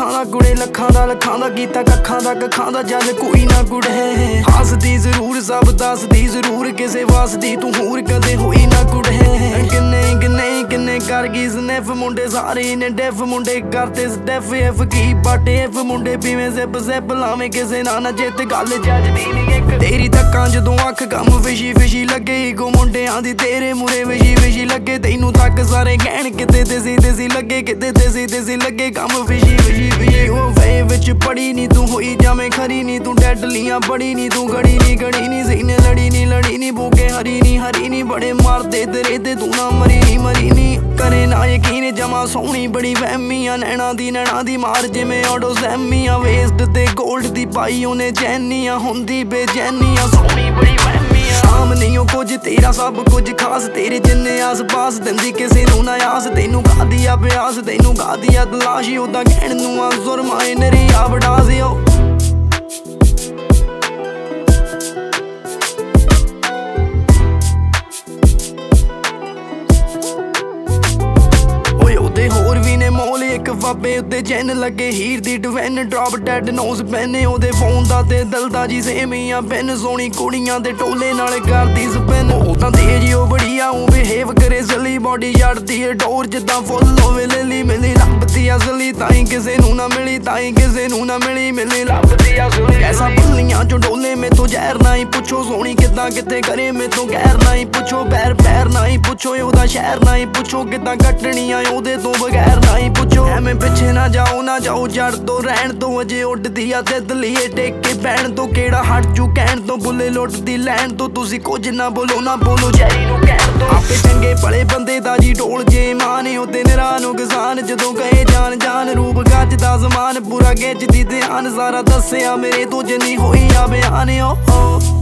दा कुड़े लखां दा कीता कखां दा जल कोई ना कुड़े हसदी जरूर सब दसदी जरूर किसे वसदी तू होर कदे होई ना कुड़े किन्ने कर गई स्नैफ मुंडे सारे ने डेफ मुंडे करते स्टैफ एफ की बाटे एफ मुंडे पीवें जिप लावें किसे ना जित गल जजदी नहीं एक तेरी तक्कां जदों अख कम फिशी लगे गो मुंडियां दी तेरे मुरे विशी लगे तैनू तक सारे कहण किते देसी लगे किते देसी लगे कम फिशी ओ वे विच पड़ी नी तू होई जावें खरी नी तू डैडलियां बड़ी नी तू गड़ी नी सीने लड़ी नी भूखे हरी नी बड़े मारदे तेरे ते तू ना मरी नी करे ना यकीन जमा सोहनी बड़ी वहमियां नैना दी मार जिवें ऑडो सैमियां वेस्ट ते गोल्ड दी पाई उन्हें चैनियां हुंदी बेचैनियां सोहनी बड़ी वहमियां शाम नहीं ओ कुछ तेरा सब कुछ खास तेरे जिन्ने आस पास दिंदी किसे नू ना आस तैनू गादिया प्यास तैनू गादिया तलाश ओदा कहण नू आ जुर्माए नरिया बड़ा सी ओ होर भी ने मोल एक बाबे उत्ते चैन लगे हीर दी डिवाइन ड्रॉप डेड नोज पहने ओदे फोन दा ते दिल दा जी सेमियां पेन सोहनी कुड़ियां दे टोले नाल करदी स्पेन ओ तां तेज ओ बढ़िया ओ बिहेव करे जली बॉडी जड़दी है डोर जिद्दां फुल होवे लिली मिली लभदी असली ताई किसे नू ना मिली मिली लभदी असली कैसा भुल्लियां जो डोले में तो जहर ना ही पुछो सोहनी किदां किते करे में तो गैर ना ही पुछो पैर ना ही पुछो ओदा शहर ना ही पुछो किदां कटणियां ओदे तो बगैर ना ही पुछो एवें पिछे ना जाओ जड़ तो रहन तो अजे उड्डदी आ तितलीए टेके पैण तो केड़ा हट जू कहण तो बुले लुटदी लैन तो तुसी कुछ ना बोलो जैरी नू कहण तो आपे चंगे भले बंदे दा जी ढोल जे माने ओते निराह नुकसान जदों गए जान रूप गज दा जमान पूरा गिजदी ध्यान सारा दस्सिया मेरे तो जिन्नी होई आ बयान ओ